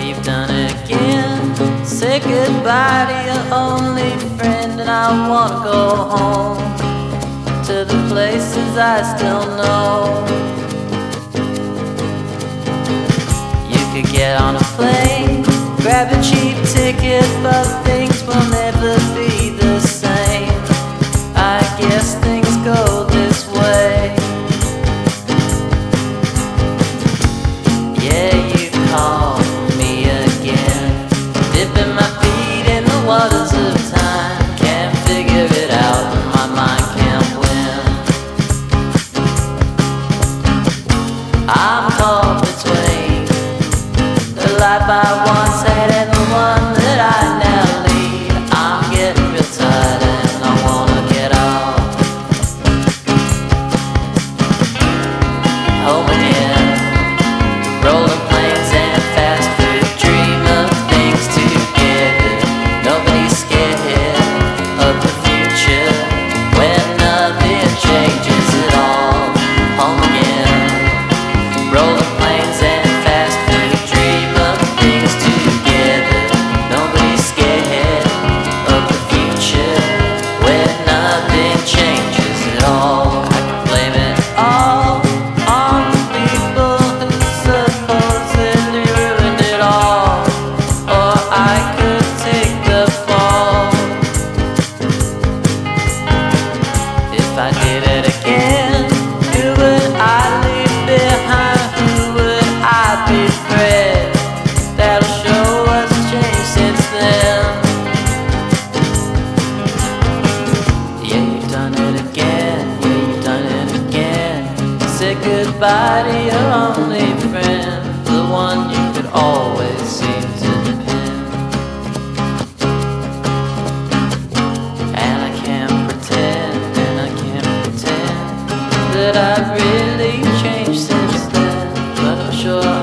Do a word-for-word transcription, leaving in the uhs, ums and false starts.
you've done it again. Say goodbye to your only friend, and I wanna go home to the places I still know. You could get on a plane, grab a cheap ticket, but things will never be the same. I guess things go this way. Yeah, you call me again, dipping my feet in the waters of time. Can't figure it out, my mind can't win. I'm caught between the life I once had and the one that I now lead. I'm getting real tired and I wanna get off home again. Rolling planes and fast food, dream of things together. Nobody's scared of the future when nothing changes at all. Home again. Rolling planes and fast food, dream of things together. Nobody's scared of the future when nothing changes at all. I can blame it all on the people who supposedly ruined it all, or I could take the fall. If I did it again, who would I leave behind? Who would I befriend? That'll show what's changed since then. Yeah, you've done it again. Yeah, you've done it again. Say goodbye to your only friend, the one you could always seem to depend. And I can't pretend, and I can't pretend that I've really changed since then, but I'm sure